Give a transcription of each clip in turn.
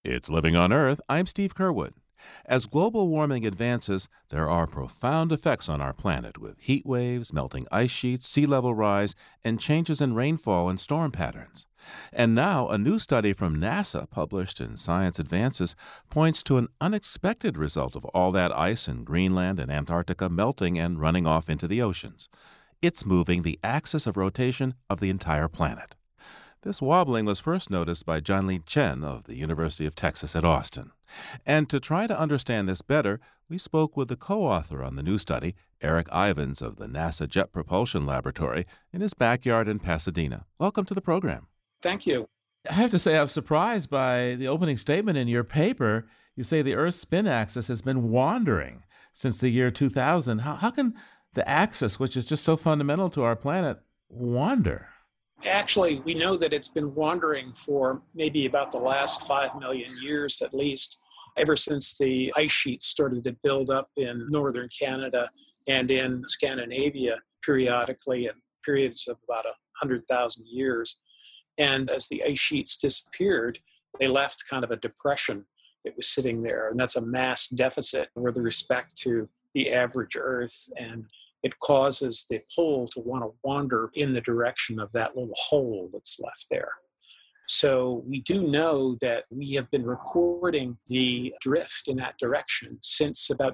It's Living on Earth. I'm Steve Curwood. As global warming advances, there are profound effects on our planet with heat waves, melting ice sheets, sea level rise, and changes in rainfall and storm patterns. And now, a new study from NASA, published in Science Advances, points to an unexpected result of all that ice in Greenland and Antarctica melting and running off into the oceans. It's moving the axis of rotation of the entire planet. This wobbling was first noticed by Jianli Chen of the University of Texas at Austin. And to try to understand this better, we spoke with the co-author on the new study, Eric Ivins of the NASA Jet Propulsion Laboratory, in his backyard in Pasadena. Welcome to the program. Thank you. I have to say I'm surprised by the opening statement in your paper. You say the Earth's spin axis has been wandering since the year 2000. How can the axis, which is just so fundamental to our planet, wander? Actually, we know that it's been wandering for maybe about the last 5 million years at least, ever since the ice sheets started to build up in northern Canada and in Scandinavia periodically in periods of about 100,000 years. And as the ice sheets disappeared, they left kind of a depression that was sitting there. And that's a mass deficit with respect to the average Earth. And it causes the pole to want to wander in the direction of that little hole that's left there. So we do know that we have been recording the drift in that direction since about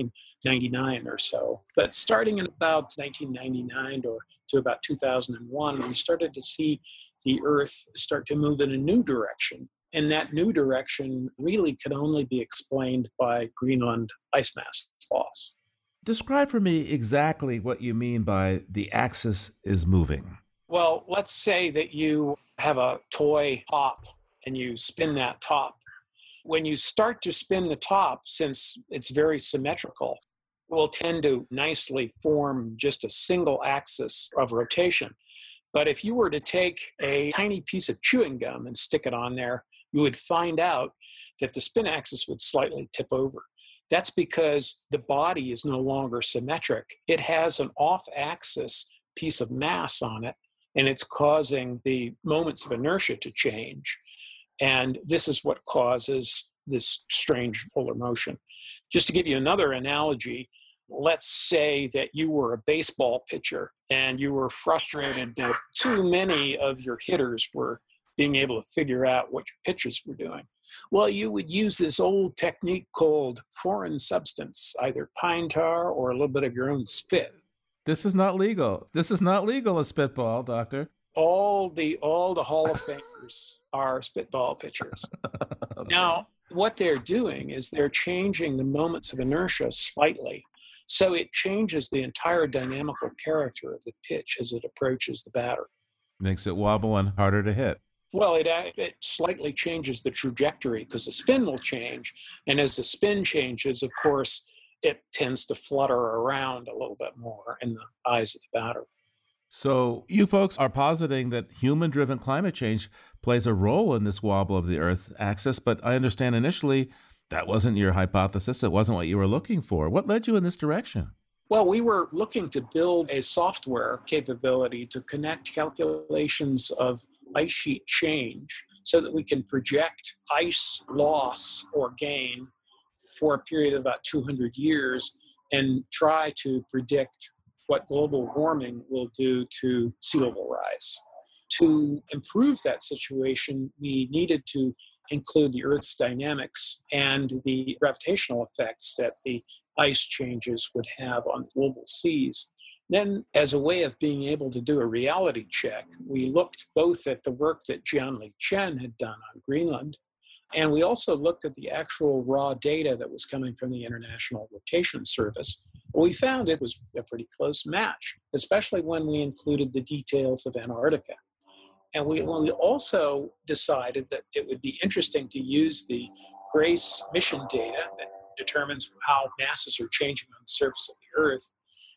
1899 or so. But starting in about 1999 or to about 2001, we started to see the Earth start to move in a new direction. And that new direction really could only be explained by Greenland ice mass loss. Describe for me exactly what you mean by the axis is moving. Well, let's say that you have a toy top and you spin that top. When you start to spin the top, since it's very symmetrical, it will tend to nicely form just a single axis of rotation. But if you were to take a tiny piece of chewing gum and stick it on there, you would find out that the spin axis would slightly tip over. That's because the body is no longer symmetric. It has an off-axis piece of mass on it, and it's causing the moments of inertia to change. And this is what causes this strange polar motion. Just to give you another analogy, let's say that you were a baseball pitcher and you were frustrated that too many of your hitters were being able to figure out what your pitchers were doing. Well, you would use this old technique called foreign substance, either pine tar or a little bit of your own spit. This is not legal. This is not legal, a spitball, doctor. All the Hall of Famers are spitball pitchers. Now, what they're doing is they're changing the moments of inertia slightly. So it changes the entire dynamical character of the pitch as it approaches the batter. Makes it wobble and harder to hit. Well, it slightly changes the trajectory because the spin will change. And as the spin changes, of course, it tends to flutter around a little bit more in the eyes of the batter. So you folks are positing that human-driven climate change plays a role in this wobble of the Earth's axis, but I understand initially that wasn't your hypothesis. It wasn't what you were looking for. What led you in this direction? Well, we were looking to build a software capability to connect calculations of ice sheet change so that we can project ice loss or gain for a period of about 200 years and try to predict what global warming will do to sea level rise. To improve that situation, we needed to include the Earth's dynamics and the gravitational effects that the ice changes would have on global seas. Then, as a way of being able to do a reality check, we looked both at the work that Jianli Chen had done on Greenland, and we also looked at the actual raw data that was coming from the International Rotation Service. We found it was a pretty close match, especially when we included the details of Antarctica. And we also decided that it would be interesting to use the GRACE mission data that determines how masses are changing on the surface of the Earth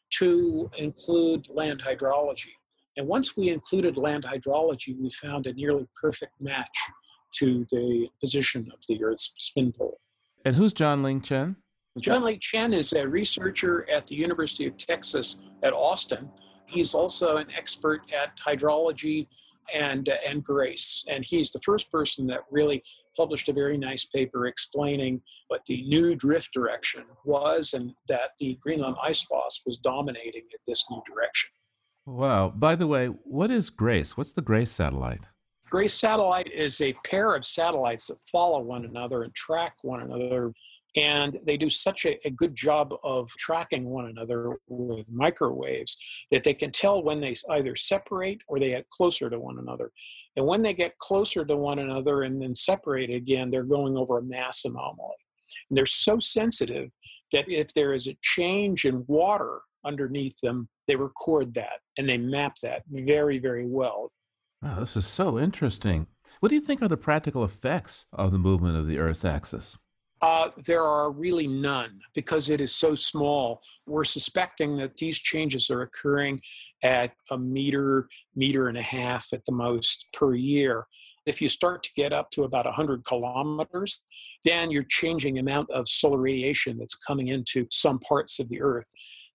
to include land hydrology. And once we included land hydrology, we found a nearly perfect match to the position of the Earth's spin pole. And who's Jianli Chen? Jianli Chen is a researcher at the University of Texas at Austin. He's also an expert at hydrology and Grace. And he's the first person that really published a very nice paper explaining what the new drift direction was and that the Greenland ice loss was dominating at this new direction. Wow. By the way, what is GRACE? What's the GRACE satellite? GRACE satellite is a pair of satellites that follow one another and track one another. And they do such a good job of tracking one another with microwaves that they can tell when they either separate or they get closer to one another. And when they get closer to one another and then separate again, they're going over a mass anomaly. And they're so sensitive that if there is a change in water underneath them, they record that and they map that very, very well. Wow, this is so interesting. What do you think are the practical effects of the movement of the Earth's axis? There are really none because it is so small. We're suspecting that these changes are occurring at a meter and a half at the most per year. If you start to get up to about 100 kilometers, then you're changing the amount of solar radiation that's coming into some parts of the Earth.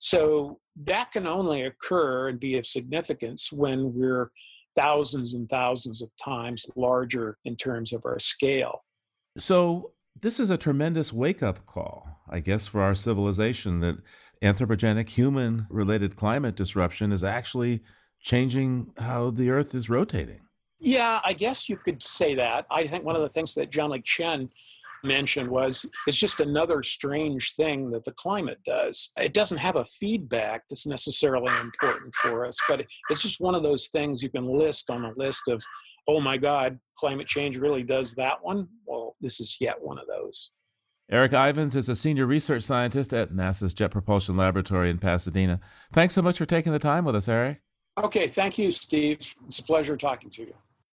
So that can only occur and be of significance when we're thousands and thousands of times larger in terms of our scale. So this is a tremendous wake-up call, I guess, for our civilization that anthropogenic human-related climate disruption is actually changing how the Earth is rotating. Yeah, I guess you could say that. I think one of the things that Zhanglik Chen mentioned was it's just another strange thing that the climate does. It doesn't have a feedback that's necessarily important for us, but it's just one of those things you can list on a list of, oh my God, climate change really does that one? Well, this is yet one of those. Eric Ivins is a senior research scientist at NASA's Jet Propulsion Laboratory in Pasadena. Thanks so much for taking the time with us, Eric. Okay, thank you, Steve. It's a pleasure talking to you.